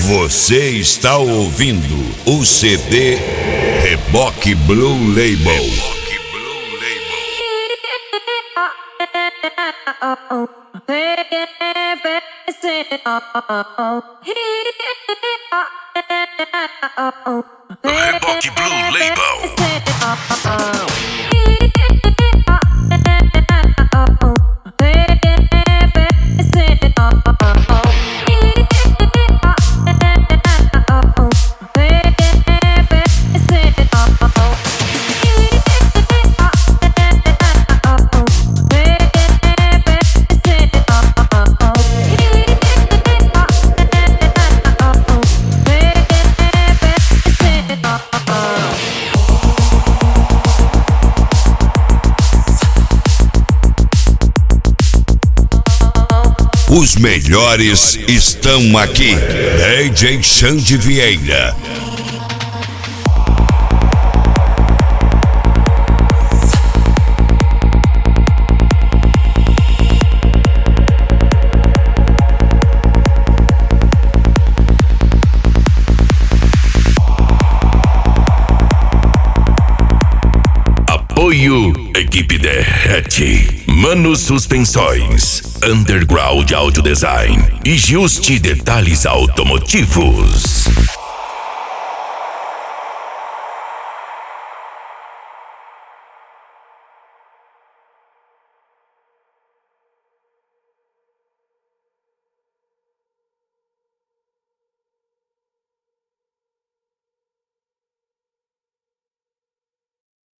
Você está ouvindo o CD Reboque Blue Label. Reboque Blue Label. Os melhores estão aqui. DJ Xande Vieira. Apoio Equipe Derrete, Mano Suspensões, Underground Audio Design e Juste Detalhes Automotivos.